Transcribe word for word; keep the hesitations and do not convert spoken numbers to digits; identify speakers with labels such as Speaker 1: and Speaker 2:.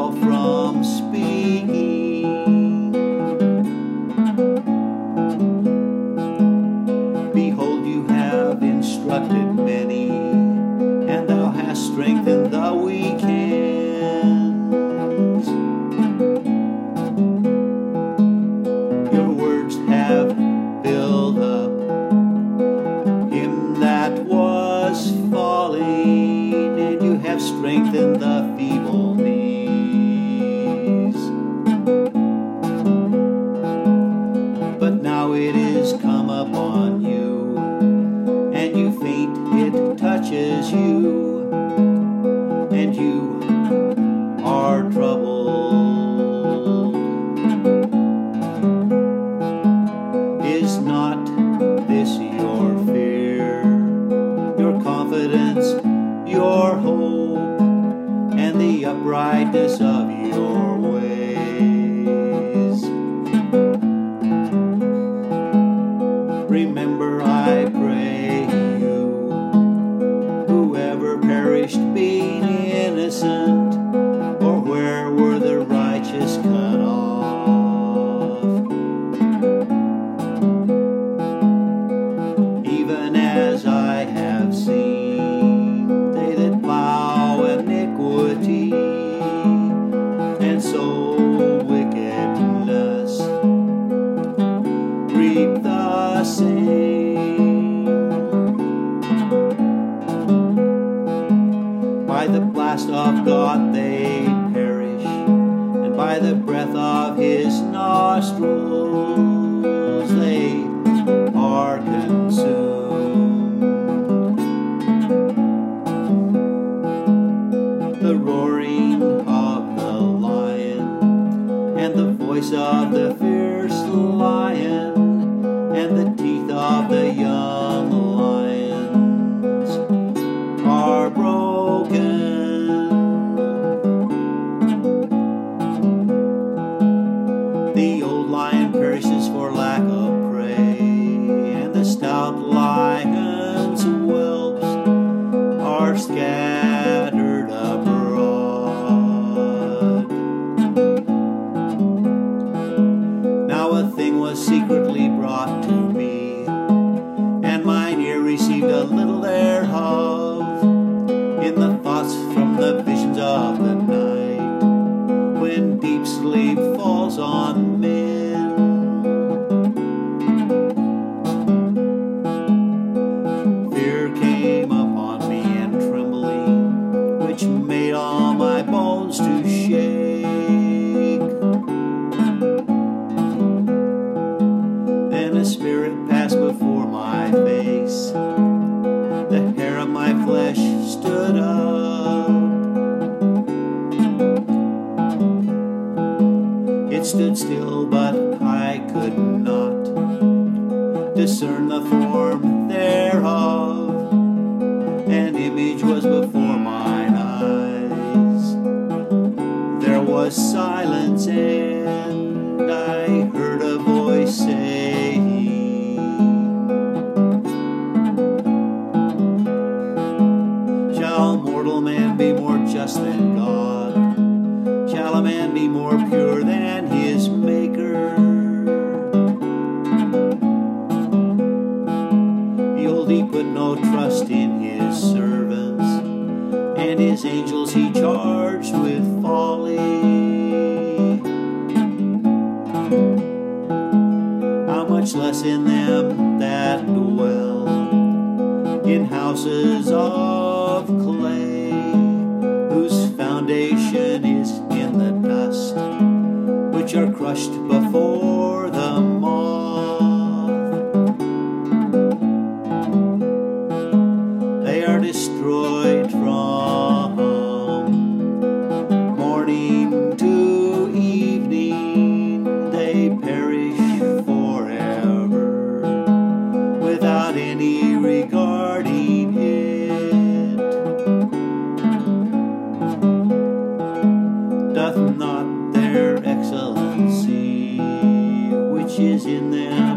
Speaker 1: thou from speaking. Behold, you have instructed many, and thou hast strengthened the weak hands. Your words have built up him that was falling, and you have strengthened the feeble knees. But now it is come upon you, and you faint, it touches you, and you are troubled. Is not this your fear, your confidence, your hope, and the uprightness of your ways? Remember, I pray you, whoever perished being innocent, or where were the righteous cut off? Even as I have seen, they that plow iniquity, and sow wickedness, reap the same. By the blast of God they perish, and by the breath of his nostrils they are consumed. The roaring of the lion, and the voice of the fierce lion, and the teeth of the young lions are broken. The old lion perishes for lack of prey, and the stout lion's whelps are scattered abroad. Now a thing was secretly brought to me, and mine ear received a little thereof, in the thoughts from the visions of the night, when deep sleep falls on men. Fear came upon me and trembling, which made all my bones to shake. Then a spirit passed before my face, the hair of my flesh stood up. It stood still, but I could not discern the form thereof. An image was before mine eyes. There was silence, and I heard a voice saying, shall mortal man be more just than God? Shall a man be more pure than his Maker? Behold, he put no trust in his servants, and his angels he charged with folly. How much less in them that dwell in houses of clay, whose foundation is in the dust, which are crushed before the moth. They are destroyed from morning to evening. They perish forever, without any regarding it. Doth not their excellency, which is in them,